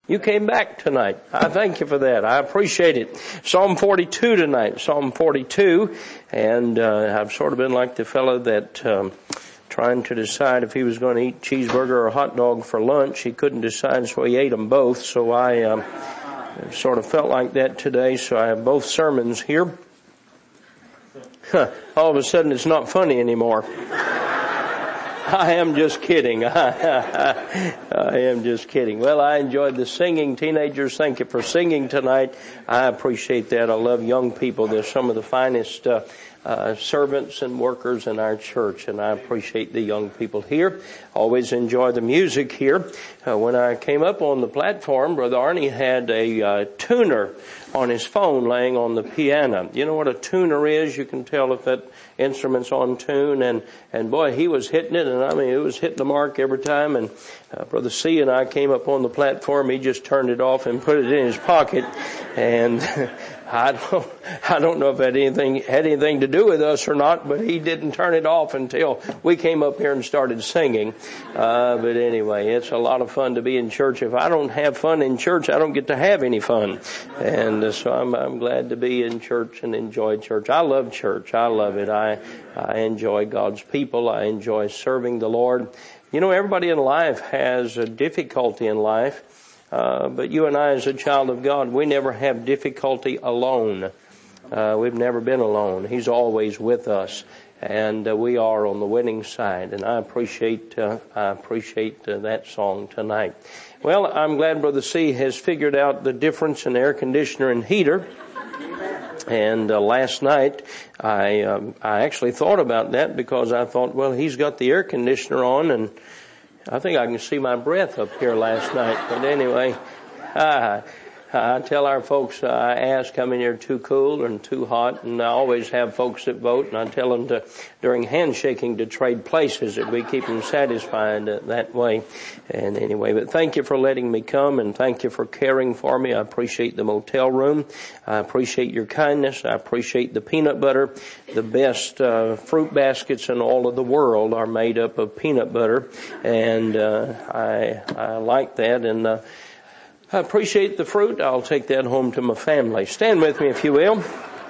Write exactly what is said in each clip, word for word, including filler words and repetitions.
You came back tonight. I thank you for that. I appreciate it. Psalm forty-two tonight. Psalm forty-two. And uh, I've sort of been like the fellow that um, trying to decide if he was going to eat cheeseburger or hot dog for lunch. He couldn't decide, so he ate them both. So I um, sort of felt like that today. So I have both sermons here. Huh. All of a sudden it's not funny anymore. I am just kidding. I am just kidding. Well, I enjoyed the singing. Teenagers, thank you for singing tonight. I appreciate that. I love young people. They're some of the finest uh, uh servants and workers in our church, and I appreciate the young people here. Always enjoy the music here. Uh, when I came up on the platform, Brother Arnie had a uh, tuner on his phone laying on the piano. You know what a tuner is? You can tell if that instrument's on tune, and and boy, he was hitting it, and I mean, it was hitting the mark every time. And uh, Brother C and I came up on the platform. He just turned it off and put it in his pocket, and I don't, I don't know if that anything had anything to do with us or not, but he didn't turn it off until we came up here and started singing. Uh, but anyway, it's a lot of fun to be in church. If I don't have fun in church, I don't get to have any fun. And uh, so I'm, I'm glad to be in church and enjoy church. I love church. I love it. I, I enjoy God's people. I enjoy serving the Lord. You know, everybody in life has a difficulty in life. Uh, but you and I, as a child of God, we never have difficulty alone. Uh, we've never been alone. He's always with us, and uh, we are on the winning side. And I appreciate, uh, I appreciate uh, that song tonight. Well, I'm glad Brother C has figured out the difference in air conditioner and heater. And uh, last night, I um, I actually thought about that because I thought, well, he's got the air conditioner on, and I think I can see my breath up here last night. But anyway, I, I tell our folks, I ask how many are too cool and too hot, and I always have folks that vote, and I tell them to, during handshaking, to trade places, that we keep them satisfied uh, that way. And anyway, but thank you for letting me come, and thank you for caring for me. I appreciate the motel room. I appreciate your kindness. I appreciate the peanut butter. The best uh, fruit baskets in all of the world are made up of peanut butter, and uh, I I like that, and uh, I appreciate the fruit. I'll take that home to my family. Stand with me if you will.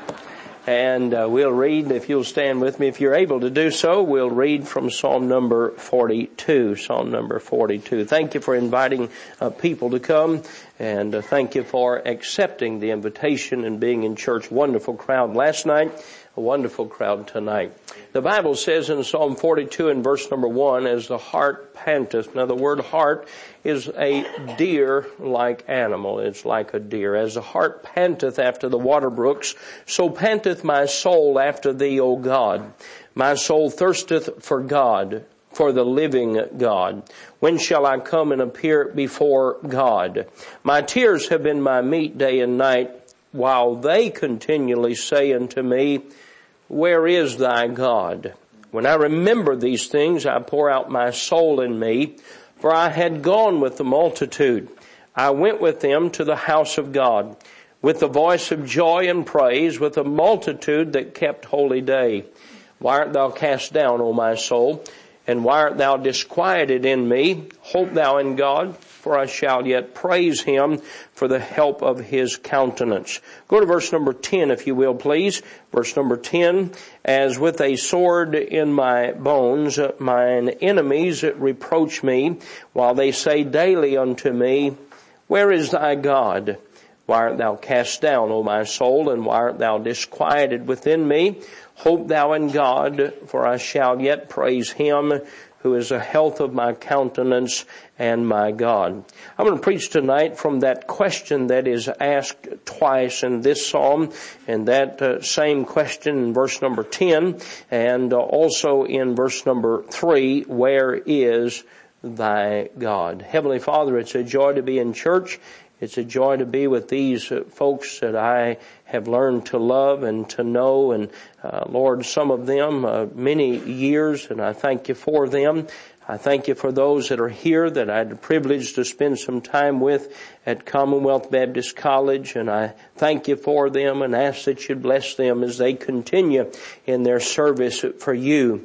And uh, we'll read, if you'll stand with me, if you're able to do so, we'll read from Psalm number forty-two. Psalm number forty-two. Thank you for inviting uh, people to come, and uh, thank you for accepting the invitation and being in church. Wonderful crowd last night, a wonderful crowd tonight. The Bible says in Psalm forty-two and verse number one, as the hart panteth. Now the word hart is a deer-like animal. It's like a deer. As the hart panteth after the water brooks, so panteth my soul after thee, O God. My soul thirsteth for God, for the living God. When shall I come and appear before God? My tears have been my meat day and night, while they continually say unto me, where is thy God? When I remember these things, I pour out my soul in me, for I had gone with the multitude. I went with them to the house of God, with the voice of joy and praise, with a multitude that kept holy day. Why art thou cast down, O my soul? And why art thou disquieted in me? Hope thou in God, for I shall yet praise him for the help of his countenance. Go to verse number ten, if you will, please. Verse number ten. As with a sword in my bones, mine enemies reproach me, while they say daily unto me, where is thy God? Why art thou cast down, O my soul, and why art thou disquieted within me? Hope thou in God, for I shall yet praise him, who is the health of my countenance and my God. I'm going to preach tonight from that question that is asked twice in this psalm, and that uh, same question in verse number ten, and uh, also in verse number three, where is thy God? Heavenly Father, it's a joy to be in church. It's a joy to be with these uh, folks that I have learned to love and to know, and uh, Lord, some of them uh, many years, and I thank you for them. I thank you for those that are here that I had the privilege to spend some time with at Commonwealth Baptist College, and I thank you for them and ask that you bless them as they continue in their service for you.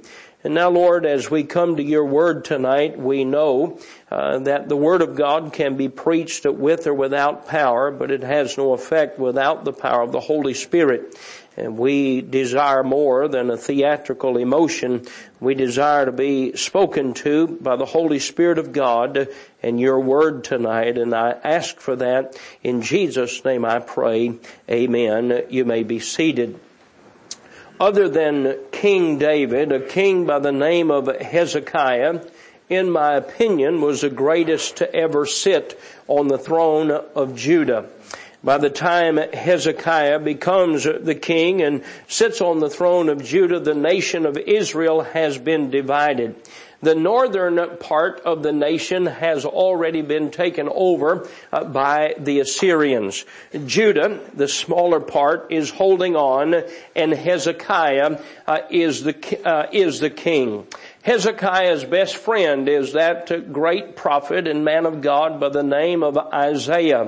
And now, Lord, as we come to your word tonight, we know uh, that the word of God can be preached with or without power, but it has no effect without the power of the Holy Spirit. And we desire more than a theatrical emotion. We desire to be spoken to by the Holy Spirit of God and your word tonight. And I ask for that. In Jesus' name I pray. Amen. You may be seated. Other than King David, a king by the name of Hezekiah, in my opinion, was the greatest to ever sit on the throne of Judah. By the time Hezekiah becomes the king and sits on the throne of Judah, the nation of Israel has been divided. The northern part of the nation has already been taken over uh, by the Assyrians. Judah, the smaller part, is holding on, and Hezekiah uh, is the uh, is the king. Hezekiah's best friend is that great prophet and man of God by the name of Isaiah.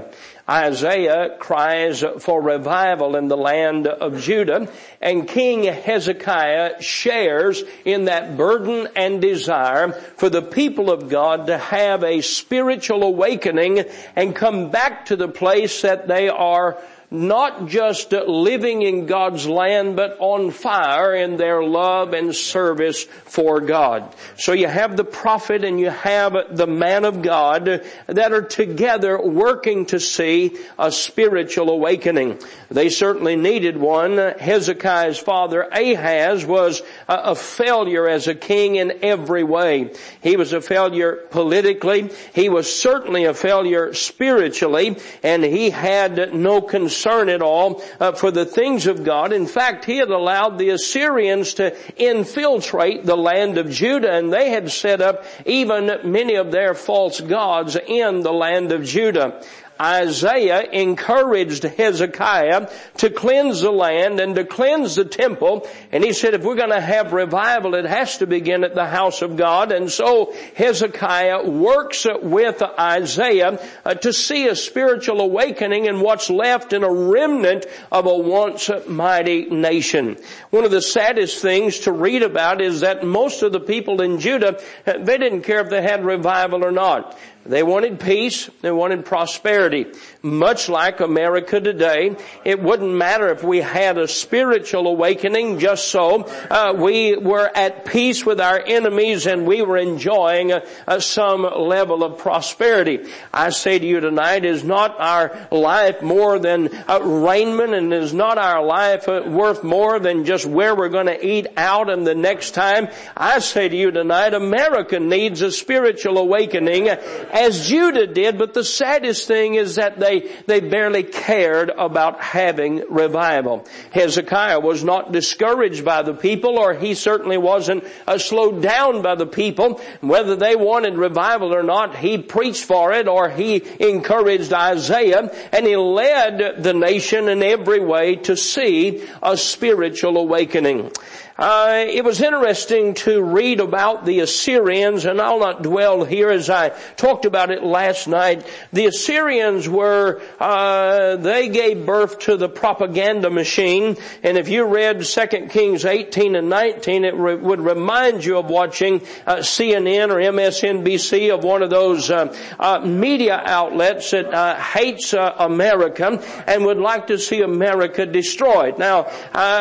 Isaiah cries for revival in the land of Judah, and King Hezekiah shares in that burden and desire for the people of God to have a spiritual awakening and come back to the place that they are not just living in God's land, but on fire in their love and service for God. So you have the prophet and you have the man of God that are together working to see a spiritual awakening. They certainly needed one. Hezekiah's father Ahaz was a failure as a king in every way. He was a failure politically. He was certainly a failure spiritually, and he had no concern concern at all uh, for the things of God. In fact, he had allowed the Assyrians to infiltrate the land of Judah, and they had set up even many of their false gods in the land of Judah. Isaiah encouraged Hezekiah to cleanse the land and to cleanse the temple. And he said, if we're going to have revival, it has to begin at the house of God. And so Hezekiah works with Isaiah uh, to see a spiritual awakening in what's left in a remnant of a once mighty nation. One of the saddest things to read about is that most of the people in Judah, they didn't care if they had revival or not. They wanted peace. They wanted prosperity. Much like America today, it wouldn't matter if we had a spiritual awakening just so. Uh, we were at peace with our enemies and we were enjoying uh, uh, some level of prosperity. I say to you tonight, is not our life more than uh, raiment, and is not our life uh, worth more than just where we're going to eat out and the next time? I say to you tonight, America needs a spiritual awakening as Judah did, but the saddest thing is that they, they barely cared about having revival. Hezekiah was not discouraged by the people, or he certainly wasn't uh, slowed down by the people. Whether they wanted revival or not, he preached for it, or he encouraged Isaiah, and he led the nation in every way to see a spiritual awakening. Uh, it was interesting to read about the Assyrians, and I'll not dwell here as I talked about it last night. The Assyrians were, uh, they gave birth to the propaganda machine, and if you read Second Kings eighteen and nineteen, it re- would remind you of watching uh, C N N or M S N B C, of one of those uh, uh, media outlets that uh, hates uh, America and would like to see America destroyed. Now, uh,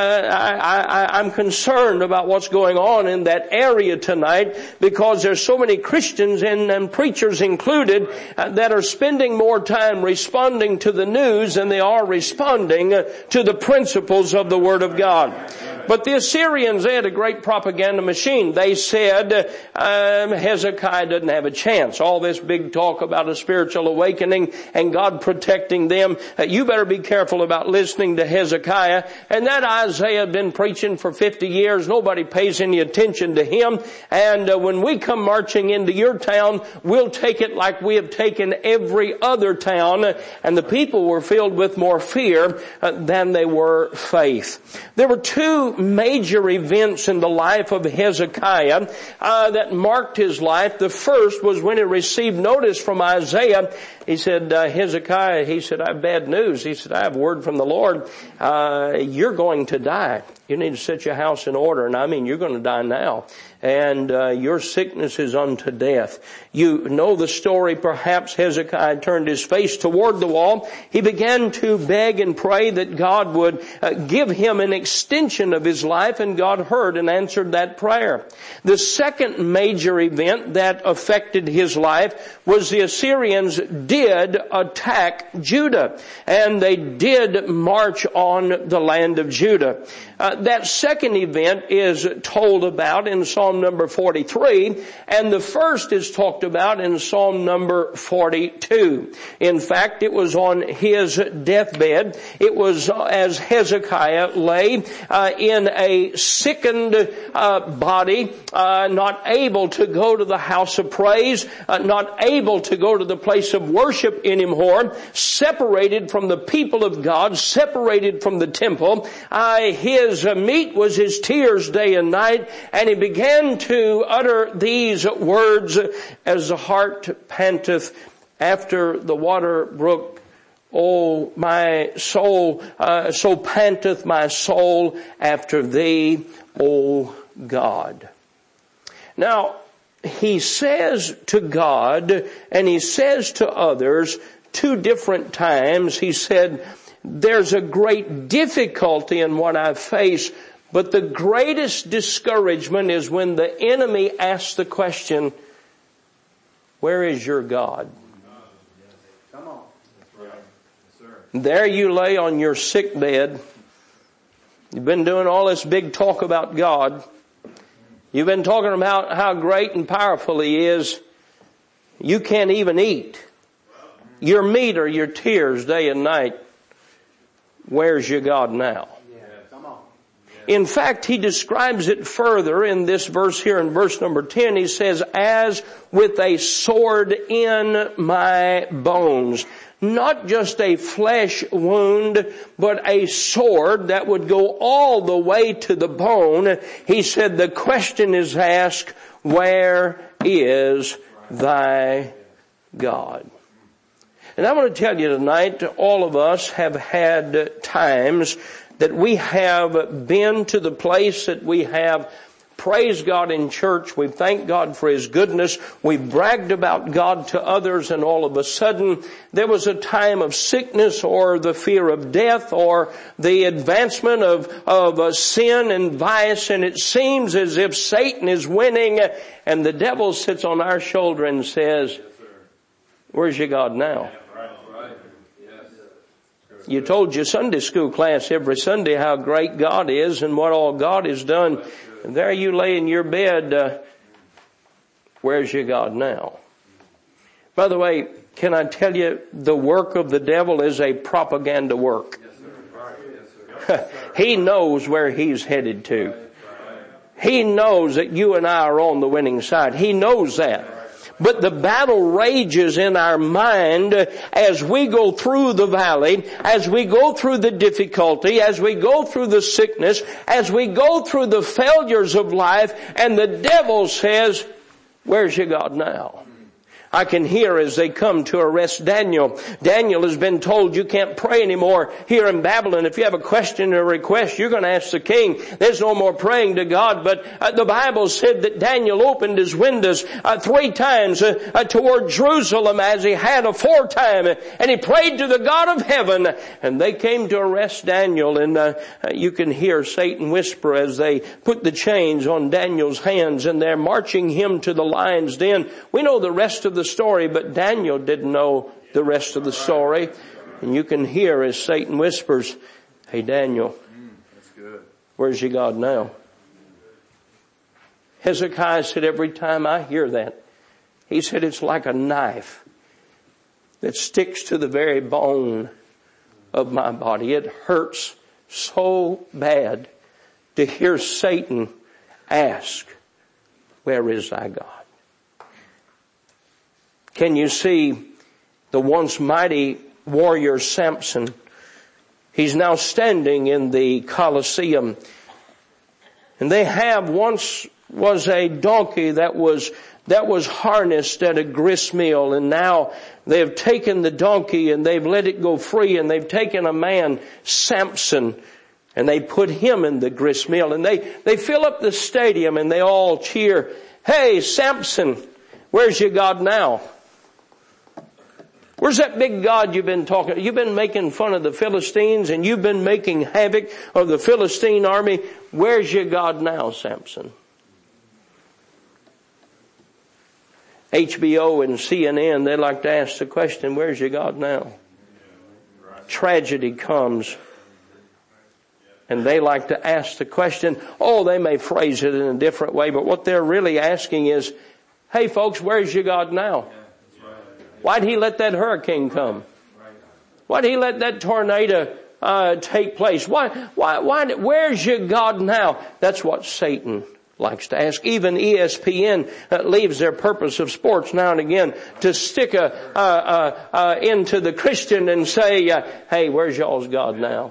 I, I, I'm concerned concerned about what's going on in that area tonight, because there's so many Christians and, and preachers included uh, that are spending more time responding to the news than they are responding uh, to the principles of the Word of God. But the Assyrians, they had a great propaganda machine. They said um, Hezekiah doesn't have a chance. All this big talk about a spiritual awakening and God protecting them, uh, you better be careful about listening to Hezekiah. And that Isaiah had been preaching for fifty years. Nobody pays any attention to him. And uh, when we come marching into your town, we'll take it like we have taken every other town. And the people were filled with more fear uh, than they were faith. There were two major events in the life of Hezekiah uh, that marked his life. The first was when he received notice from Isaiah. He said, uh, Hezekiah, he said, I have bad news. He said, I have word from the Lord. Uh, you're going to die. You need to set your house in order. And I mean, you're going to die now. and uh, your sickness is unto death. You know the story. Perhaps Hezekiah turned his face toward the wall. He began to beg and pray that God would uh, give him an extension of his life, and God heard and answered that prayer. The second major event that affected his life was the Assyrians did attack Judah, and they did march on the land of Judah. Uh, that second event is told about in Psalm number forty-three, and the first is talked about in Psalm number forty-two. In fact, it was on his deathbed. It was as Hezekiah lay uh, in a sickened uh, body, uh, not able to go to the house of praise, uh, not able to go to the place of worship anymore, separated from the people of God, separated from the temple. Uh, his uh, meat was his tears day and night, and he began to utter these words, as the hart panteth after the water brook, O my soul, uh, so panteth my soul after thee, O God. Now, he says to God, and he says to others, two different times, he said, there's a great difficulty in what I face, but the greatest discouragement is when the enemy asks the question, where is your God? Come on. That's right. Yes, sir. There you lay on your sick bed. You've been doing all this big talk about God. You've been talking about how great and powerful He is. You can't even eat. Your meat are your tears day and night. Where's your God now? In fact, he describes it further in this verse here in verse number ten. He says, as with a sword in my bones. Not just a flesh wound, but a sword that would go all the way to the bone. He said, the question is asked, where is thy God? And I want to tell you tonight, all of us have had times that we have been to the place that we have praised God in church. We thank God for His goodness. We bragged about God to others, and all of a sudden there was a time of sickness or the fear of death or the advancement of, of uh, sin and vice, and it seems as if Satan is winning, and the devil sits on our shoulder and says, where's your God now? You told your Sunday school class every Sunday how great God is and what all God has done. And there you lay in your bed. Uh, where's your God now? By the way, can I tell you, the work of the devil is a propaganda work. He knows where he's headed to. He knows that you and I are on the winning side. He knows that. But the battle rages in our mind as we go through the valley, as we go through the difficulty, as we go through the sickness, as we go through the failures of life, and the devil says, where's your God now? I can hear as they come to arrest Daniel. Daniel has been told you can't pray anymore here in Babylon. If you have a question or a request, you're going to ask the king. There's no more praying to God. But uh, the Bible said that Daniel opened his windows uh, three times uh, uh, toward Jerusalem as he had aforetime. And he prayed to the God of heaven. And they came to arrest Daniel. And uh, you can hear Satan whisper as they put the chains on Daniel's hands. And they're marching him to the lion's den. We know the rest of the story, but Daniel didn't know the rest of the story. And you can hear as Satan whispers, hey Daniel, where's your God now? Hezekiah said, every time I hear that, he said, it's like a knife that sticks to the very bone of my body. It hurts so bad to hear Satan ask, where is thy God? Can you see the once mighty warrior Samson? He's now standing in the Colosseum. And they have once was a donkey that was, that was harnessed at a grist mill. And now they have taken the donkey and they've let it go free. And they've taken a man, Samson, And they put him in the grist mill, and they, they fill up the stadium and they all cheer, "Hey, Samson, where's your God now? Where's that big God you've been talking? You've been making fun of the Philistines and you've been making havoc of the Philistine army. Where's your God now, Samson?" H B O and C N N, they like to ask the question, "Where's your God now?" Tragedy comes, and they like to ask the question. Oh, they may phrase it in a different way, but what they're really asking is, "Hey folks, where's your God now? Why'd he let that hurricane come? Why'd he let that tornado uh, take place? Why, why, why, where's your God now?" That's what Satan likes to ask. Even E S P N uh, leaves their purpose of sports now and again to stick a, uh, uh, uh, into the Christian and say, uh, "Hey, where's y'all's God now?"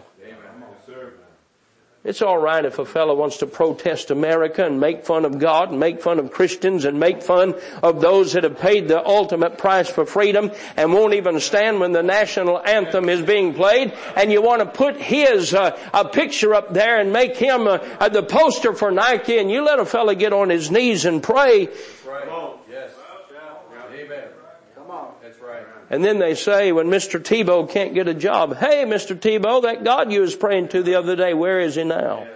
It's all right if a fellow wants to protest America and make fun of God and make fun of Christians and make fun of those that have paid the ultimate price for freedom and won't even stand when the national anthem is being played, and you want to put his uh, a picture up there and make him uh, uh, the poster for Nike, and you let a fellow get on his knees and pray. Come on. Yes. Amen. Come on. That's right. And then they say when Mister Tebow can't get a job, "Hey, Mister Tebow, that God you was praying to the other day, where is he now?"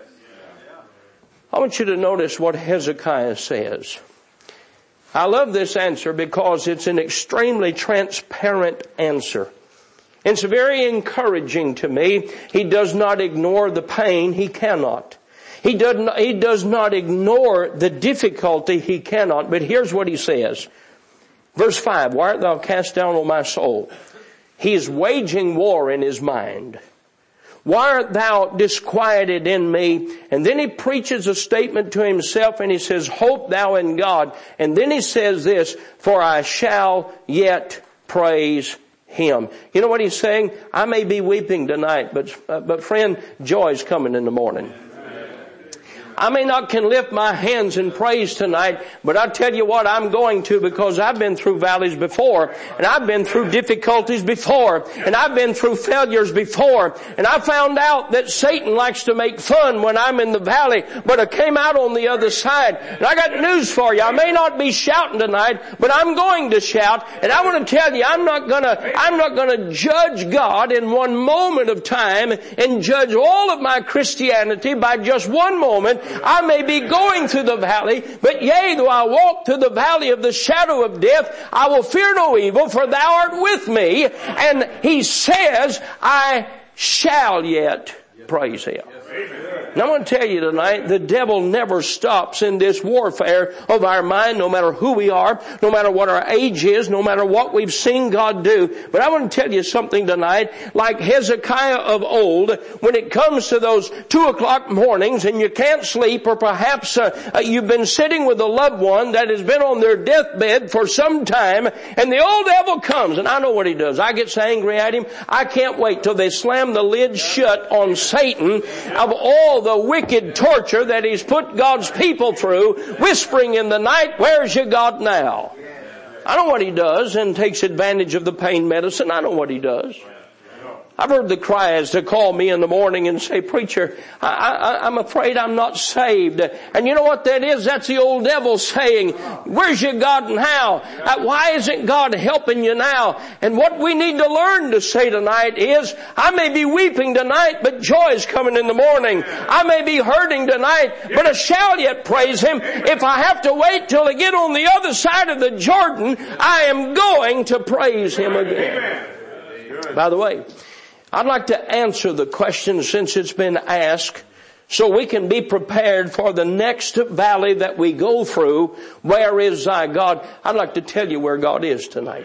I want you to notice what Hezekiah says. I love this answer because it's an extremely transparent answer. It's very encouraging to me. He does not ignore the pain. He cannot. He does not, he does not ignore the difficulty. He cannot. But here's what he says. Verse five, "Why art thou cast down, O my soul?" He is waging war in his mind. "Why art thou disquieted in me?" And then he preaches a statement to himself and he says, "Hope thou in God." And then he says this, "For I shall yet praise him." You know what he's saying? I may be weeping tonight, but, uh, but friend, joy's coming in the morning. I may not can lift my hands in praise tonight, but I tell you what, I'm going to, because I've been through valleys before, and I've been through difficulties before, and I've been through failures before, and I found out that Satan likes to make fun when I'm in the valley, but I came out on the other side. And I got news for you. I may not be shouting tonight, but I'm going to shout, and I want to tell you, I'm not gonna, I'm not gonna judge God in one moment of time and judge all of my Christianity by just one moment. I may be going through the valley, but yea, though I walk through the valley of the shadow of death, I will fear no evil, for thou art with me. And he says, I shall yet praise him. And I want to tell you tonight, the devil never stops in this warfare of our mind, no matter who we are, no matter what our age is, no matter what we've seen God do. But I want to tell you something tonight, like Hezekiah of old, when it comes to those two o'clock mornings and you can't sleep, or perhaps uh, uh, you've been sitting with a loved one that has been on their deathbed for some time, and the old devil comes, and I know what he does. I get so angry at him, I can't wait till they slam the lid shut on Satan of all the wicked torture that he's put God's people through, whispering in the night, "Where's your God now?" I know what he does, and takes advantage of the pain medicine. I know what he does. I've heard the cries to call me in the morning and say, "Preacher, I, I, I'm afraid I'm not saved." And you know what that is? That's the old devil saying, "Where's your God now? Uh, why isn't God helping you now?" And what we need to learn to say tonight is, I may be weeping tonight, but joy is coming in the morning. I may be hurting tonight, but I shall yet praise him. If I have to wait till I get on the other side of the Jordan, I am going to praise him again. By the way, I'd like to answer the question, since it's been asked, so we can be prepared for the next valley that we go through. Where is thy God? I'd like to tell you where God is tonight.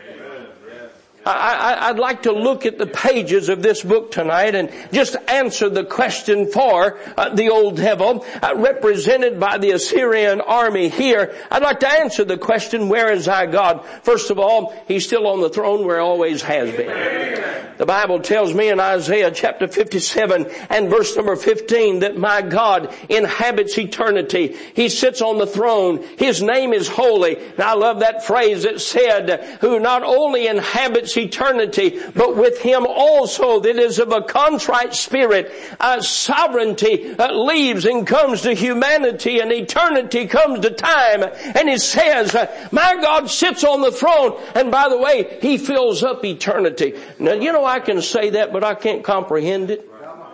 I, I, I'd like to look at the pages of this book tonight and just answer the question for uh, the old devil, uh, represented by the Assyrian army here. I'd like to answer the question, where is thy God? First of all, he's still on the throne where he always has been. The Bible tells me in Isaiah chapter fifty-seven and verse number fifteen that my God inhabits eternity. He sits on the throne. His name is holy. And I love that phrase that said, who not only inhabits eternity, but with him also that is of a contrite spirit. Uh, sovereignty uh, leaves and comes to humanity, and eternity comes to time. And it says, uh, my God sits on the throne, and by the way, he fills up eternity. Now, you know, I can say that, but I can't comprehend it.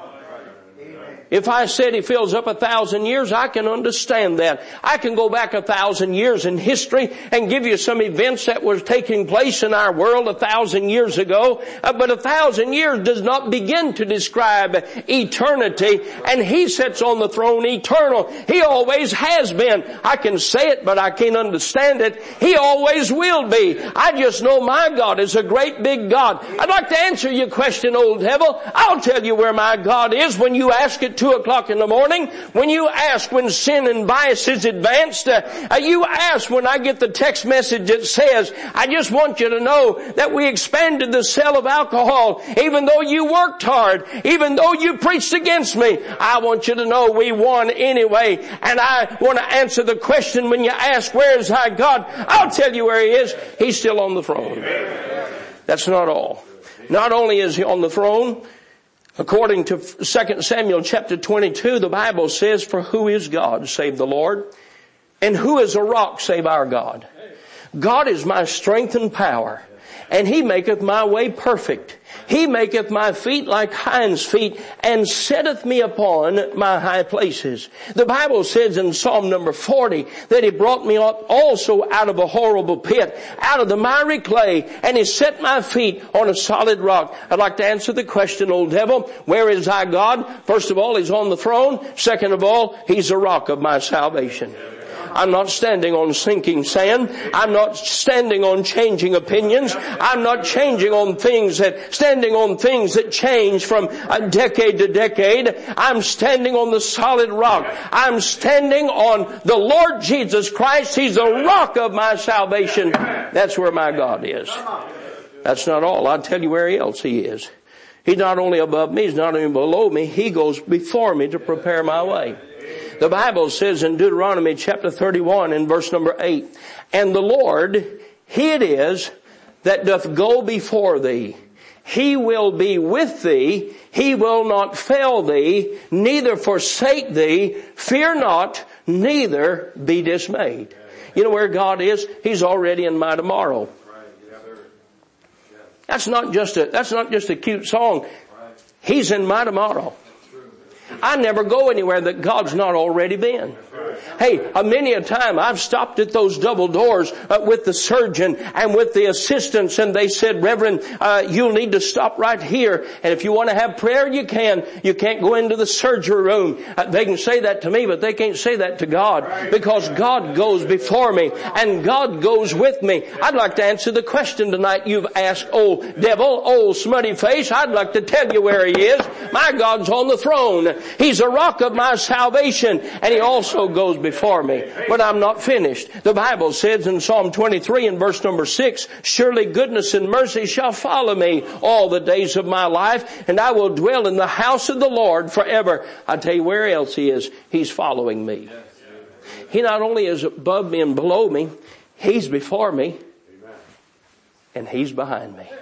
If I said he fills up a thousand years, I can understand that. I can go back a thousand years in history and give you some events that were taking place in our world a thousand years ago. Uh, but a thousand years does not begin to describe eternity. And he sits on the throne eternal. He always has been. I can say it, but I can't understand it. He always will be. I just know my God is a great big God. I'd like to answer your question, old devil. I'll tell you where my God is when you ask it two o'clock in the morning, when you ask when sin and bias is advanced, uh, uh, you ask when I get the text message that says, I just want you to know that we expanded the sale of alcohol, even though you worked hard, even though you preached against me. I want you to know we won anyway. And I want to answer the question when you ask, where is our God? I'll tell you where he is. He's still on the throne. That's not all. Not only is he on the throne, according to Second Samuel chapter twenty-two, the Bible says, for who is God save the Lord? And who is a rock save our God? God is my strength and power, and he maketh my way perfect. He maketh my feet like hinds' feet, and setteth me upon my high places. The Bible says in Psalm number forty that he brought me up also out of a horrible pit, out of the miry clay, and he set my feet on a solid rock. I'd like to answer the question, old devil, where is our God? First of all, he's on the throne. Second of all, he's the rock of my salvation. I'm not standing on sinking sand. I'm not standing on changing opinions. I'm not changing on things that, standing on things that change from a decade to decade. I'm standing on the solid rock. I'm standing on the Lord Jesus Christ. He's the rock of my salvation. That's where my God is. That's not all. I'll tell you where else he is. He's not only above me, he's not only below me. He goes before me to prepare my way. The Bible says in Deuteronomy chapter thirty-one and verse number eight, and the Lord, he it is that doth go before thee. He will be with thee. He will not fail thee, neither forsake thee. Fear not, neither be dismayed. You know where God is? He's already in my tomorrow. That's not just a, that's not just a cute song. He's in my tomorrow. I never go anywhere that God's not already been. Hey, uh, many a time I've stopped at those double doors uh, with the surgeon and with the assistants, and they said, Reverend, uh, you'll need to stop right here. And if you want to have prayer, you can. You can't go into the surgery room. Uh, they can say that to me, but they can't say that to God, because God goes before me and God goes with me. I'd like to answer the question tonight you've asked, old devil, old smutty face. I'd like to tell you where he is. My God's on the throne. He's a rock of my salvation, and he also goes before me. But I'm not finished. The Bible says in Psalm twenty-three and verse number six, surely goodness and mercy shall follow me all the days of my life, and I will dwell in the house of the Lord forever. I tell you where else he is. He's following me. He not only is above me and below me, he's before me, and he's behind me.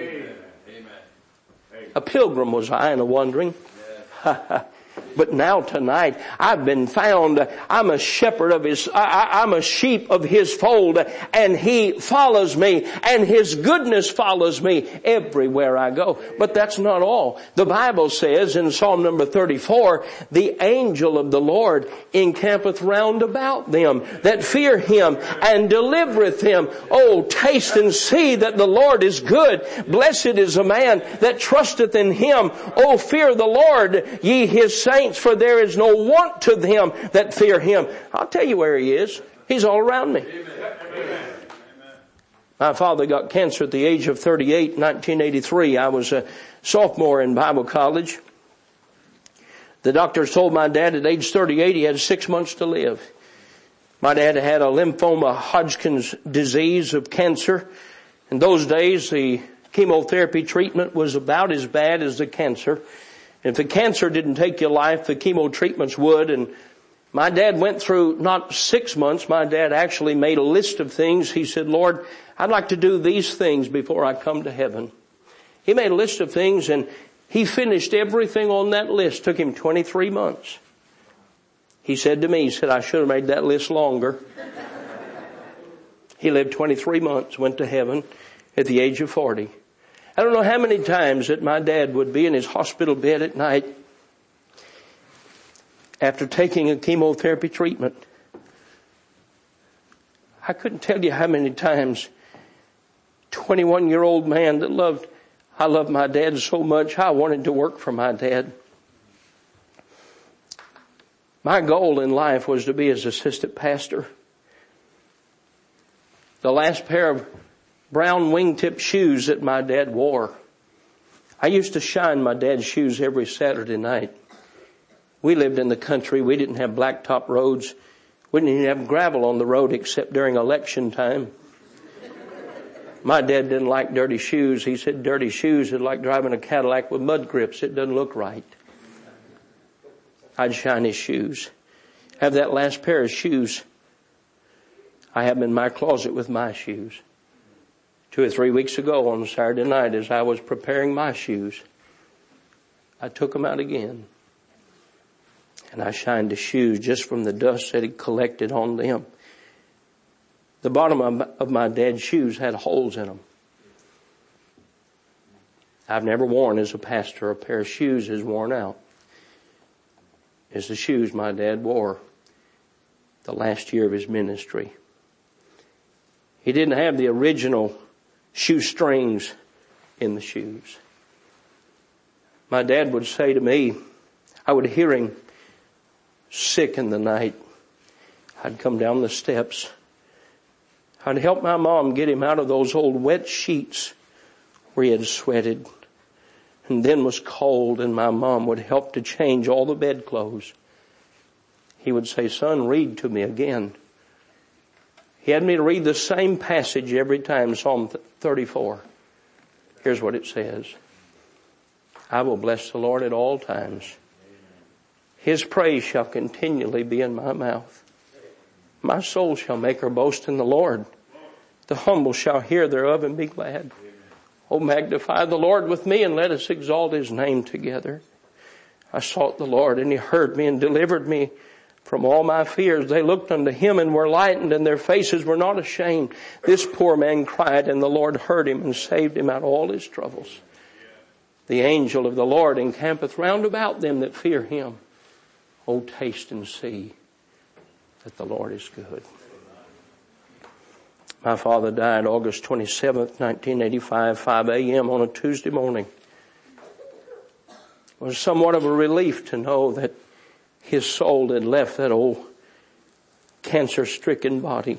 A pilgrim was I and a wandering. But now tonight I've been found. I'm a shepherd of his, I, I'm a sheep of his fold, and he follows me, and his goodness follows me everywhere I go. But that's not all. The Bible says in Psalm number thirty-four, the angel of the Lord encampeth round about them that fear him and delivereth them. Oh, taste and see that the Lord is good. Blessed is a man that trusteth in him. Oh, fear the Lord, ye his saints, for there is no want to them that fear him. I'll tell you where he is. He's all around me. Amen. My father got cancer at the age of thirty-eight, nineteen eighty-three. I was a sophomore in Bible college. The doctors told my dad at age thirty-eight he had six months to live. My dad had a lymphoma Hodgkin's disease of cancer. In those days, the Chemotherapy treatment was about as bad as the cancer. If the cancer didn't take your life, the chemo treatments would. And my dad went through not six months. My dad actually made a list of things. He said, Lord, I'd like to do these things before I come to heaven. He made a list of things and he finished everything on that list. It took him twenty-three months. He said to me, he said, I should have made that list longer. He lived twenty-three months, went to heaven at the age of forty. I don't know how many times that my dad would be in his hospital bed at night after taking a chemotherapy treatment. I couldn't tell you how many times twenty-one-year-old man that loved, I loved my dad so much, I wanted to work for my dad. My goal in life was to be his assistant pastor. The last pair of brown wingtip shoes that my dad wore. I used to shine my dad's shoes every Saturday night. We lived in the country. We didn't have blacktop roads. We didn't even have gravel on the road except during election time. My dad didn't like dirty shoes. He said dirty shoes is like driving a Cadillac with mud grips. It doesn't look right. I'd shine his shoes. Have that last pair of shoes. I have them in my closet with my shoes. Two or three weeks ago on Saturday night as I was preparing my shoes, I took them out again. And I shined the shoes just from the dust that had collected on them. The bottom of my, of my dad's shoes had holes in them. I've never worn as a pastor a pair of shoes is worn out. It's the shoes my dad wore the last year of his ministry. He didn't have the original shoestrings in the shoes. My dad would say to me, I would hear him sick in the night. I'd come down the steps. I'd help my mom get him out of those old wet sheets where he had sweated and then was cold, and my mom would help to change all the bedclothes. He would say, son, read to me again. He had me to read the same passage every time, Psalm thirty-four. Here's what it says. I will bless the Lord at all times. His praise shall continually be in my mouth. My soul shall make her boast in the Lord. The humble shall hear thereof and be glad. Oh, magnify the Lord with me and let us exalt his name together. I sought the Lord and he heard me and delivered me from all my fears. They looked unto him and were lightened, and their faces were not ashamed. This poor man cried, and the Lord heard him and saved him out of all his troubles. The angel of the Lord encampeth round about them that fear him. Oh, taste and see that the Lord is good. My father died August twenty-seventh, nineteen eighty-five, five a.m. on a Tuesday morning. It was somewhat of a relief to know that his soul had left that old cancer-stricken body.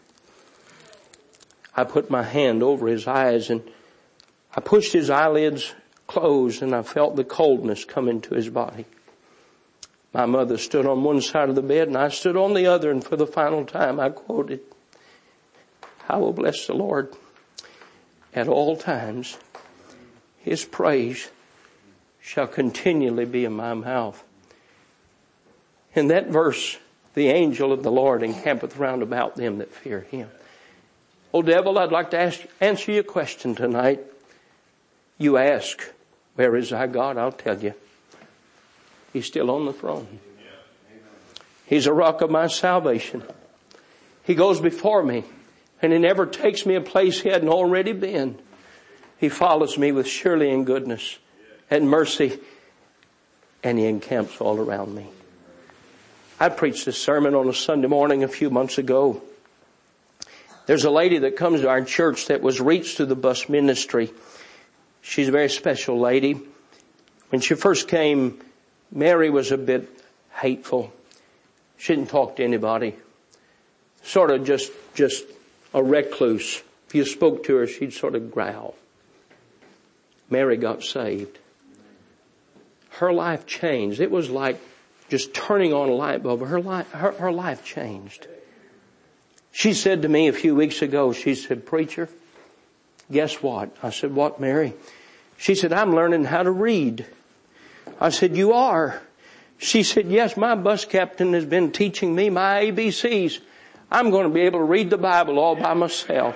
I put my hand over his eyes and I pushed his eyelids closed, and I felt the coldness come into his body. My mother stood on one side of the bed and I stood on the other, and for the final time I quoted, I will bless the Lord at all times. His praise shall continually be in my mouth. In that verse, the angel of the Lord encampeth round about them that fear him. Oh, devil, I'd like to ask, answer you a question tonight. You ask, where is thy God? I'll tell you. He's still on the throne. He's a rock of my salvation. He goes before me, and he never takes me a place he hadn't already been. He follows me with surely and goodness and mercy, and he encamps all around me. I preached this sermon on a Sunday morning a few months ago. There's a lady that comes to our church that was reached through the bus ministry. She's a very special lady. When she first came, Mary was a bit hateful. She didn't talk to anybody. Sort of just, just a recluse. If you spoke to her, she'd sort of growl. Mary got saved. Her life changed. It was like just turning on a light bulb. Her life, her, her life changed. She said to me a few weeks ago, she said, preacher, guess what? I said, what, Mary? She said, I'm learning how to read. I said, you are? She said, yes, my bus captain has been teaching me my A B Cs. I'm going to be able to read the Bible all by myself.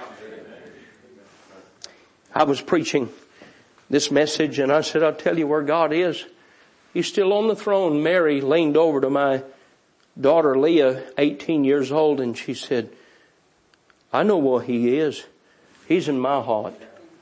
I was preaching this message and I said, I'll tell you where God is. He's still on the throne. Mary leaned over to my daughter Leah, eighteen years old, and she said, I know where He is. He's in my heart.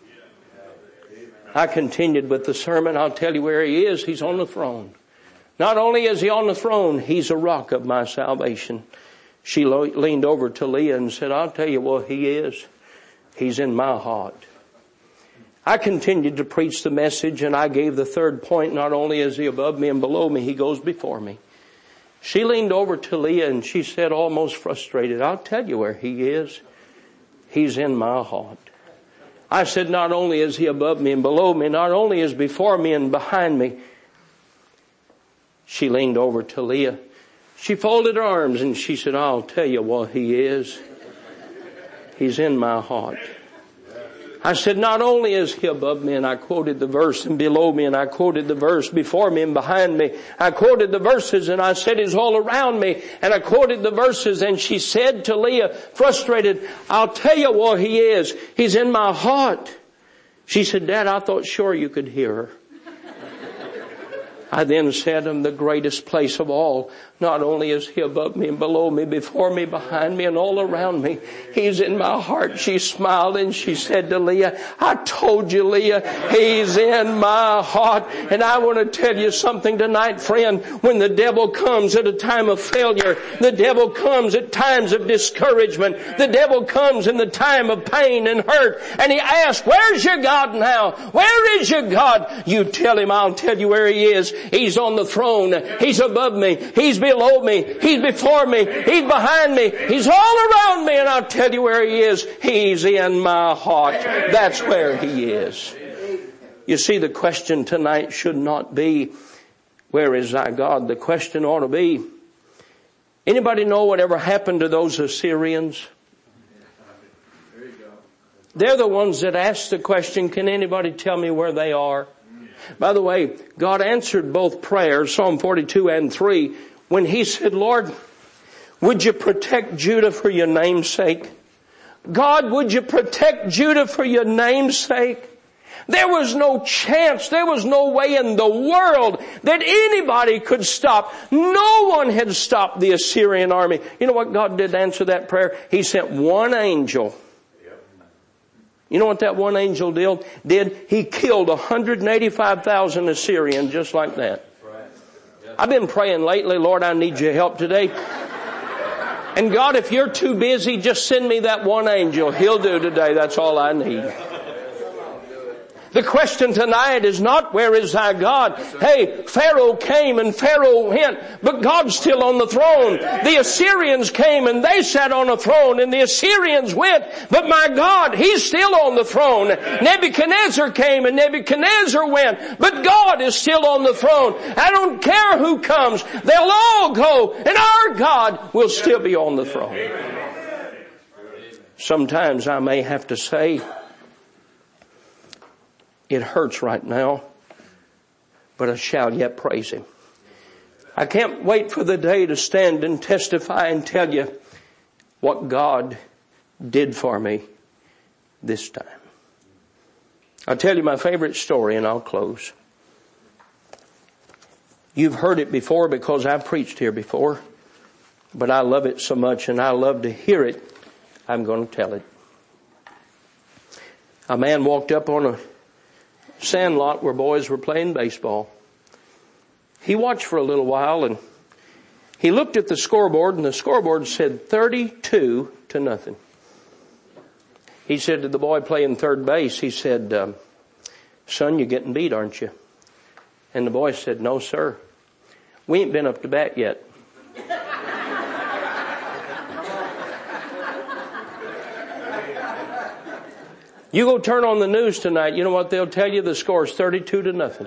I continued with the sermon. I'll tell you where He is. He's on the throne. Not only is He on the throne, He's a rock of my salvation. She leaned over to Leah and said, I'll tell you where He is. He's in my heart. I continued to preach the message and I gave the third point. Not only is He above me and below me, He goes before me. She leaned over to Leah and she said, almost frustrated, I'll tell you where He is. He's in my heart. I said, not only is He above me and below me, not only is before me and behind me. She leaned over to Leah. She folded her arms and she said, I'll tell you what He is. He's in my heart. I said, not only is He above me, and I quoted the verse, and below me, and I quoted the verse, before me and behind me. I quoted the verses and I said He's all around me, and I quoted the verses, and she said to Leah, frustrated, I'll tell you what He is. He's in my heart. She said, Dad, I thought sure you could hear her. I then said, in the greatest place of all, not only is He above me and below me, before me, behind me, and all around me, He's in my heart. She smiled and she said to Leah, I told you, Leah, He's in my heart. And I want to tell you something tonight, friend. When the devil comes at a time of failure, the devil comes at times of discouragement, the devil comes in the time of pain and hurt, and he asks, where's your God now? Where is your God? You tell him, I'll tell you where He is. He's on the throne. He's above me. He's below me. He's before me. He's behind me. He's all around me. And I'll tell you where He is. He's in my heart. That's where He is. You see, the question tonight should not be, where is thy God? The question ought to be, anybody know whatever happened to those Assyrians? They're the ones that asked the question, can anybody tell me where they are? By the way, God answered both prayers, Psalm forty-two and three, when He said, Lord, would you protect Judah for your name's sake? God, would you protect Judah for your name's sake? There was no chance, there was no way in the world that anybody could stop. No one had stopped the Assyrian army. You know what God did to answer that prayer? He sent one angel. You know what that one angel did? Did He killed one hundred eighty-five thousand Assyrians just like that. I've been praying lately, Lord, I need your help today. And God, if you're too busy, just send me that one angel. He'll do today. That's all I need. The question tonight is not, where is thy God? Hey, Pharaoh came and Pharaoh went, but God's still on the throne. The Assyrians came and they sat on a throne, and the Assyrians went, but my God, He's still on the throne. Nebuchadnezzar came and Nebuchadnezzar went, but God is still on the throne. I don't care who comes, they'll all go, and our God will still be on the throne. Sometimes I may have to say, it hurts right now, but I shall yet praise Him. I can't wait for the day to stand and testify and tell you what God did for me this time. I'll tell you my favorite story and I'll close. You've heard it before because I've preached here before, but I love it so much and I love to hear it, I'm going to tell it. A man walked up on a sand lot where boys were playing baseball. He watched for a little while and he looked at the scoreboard, and the scoreboard said thirty-two to nothing. He said to the boy playing third base, he said, um, son, you're getting beat, aren't you? And the boy said, no, sir. We ain't been up to bat yet. You go turn on the news tonight, you know what they'll tell you? The score is thirty-two to nothing.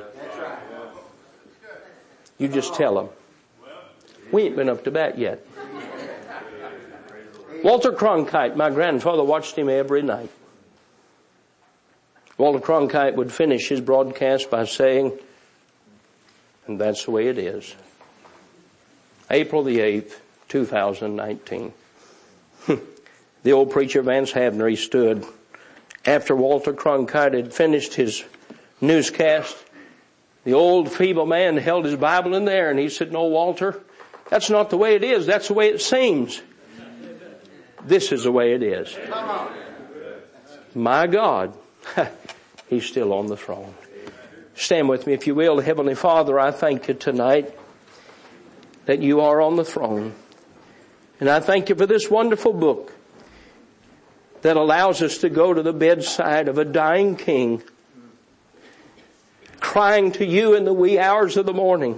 You just tell them, we ain't been up to bat yet. Walter Cronkite, my grandfather watched him every night. Walter Cronkite would finish his broadcast by saying, and that's the way it is. April the eighth, two thousand nineteen. The old preacher Vance Havner, he stood after Walter Cronkite had finished his newscast. The old feeble man held his Bible in there and he said, "No, Walter, that's not the way it is. That's the way it seems. This is the way it is." My God, He's still on the throne. Stand with me if you will. Heavenly Father, I thank you tonight that you are on the throne. And I thank you for this wonderful book that allows us to go to the bedside of a dying king, crying to you in the wee hours of the morning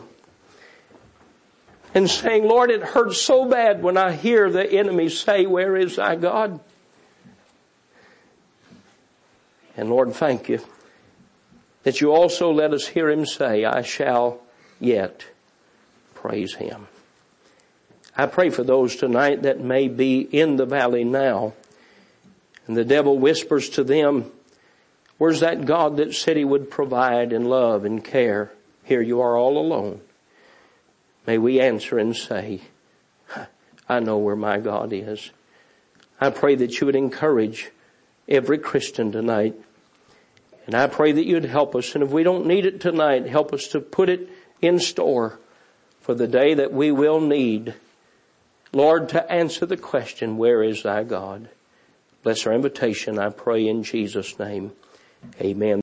and saying, "Lord, it hurts so bad when I hear the enemy say, 'Where is thy God?'" And Lord, thank you that you also let us hear him say, "I shall yet praise him." I pray for those tonight that may be in the valley now, and the devil whispers to them, "Where's that God that said he would provide and love and care? Here you are all alone." May we answer and say, "I know where my God is." I pray that you would encourage every Christian tonight. And I pray that you'd help us. And if we don't need it tonight, help us to put it in store for the day that we will need, Lord, to answer the question, "Where is thy God?" Bless our invitation, I pray in Jesus' name. Amen.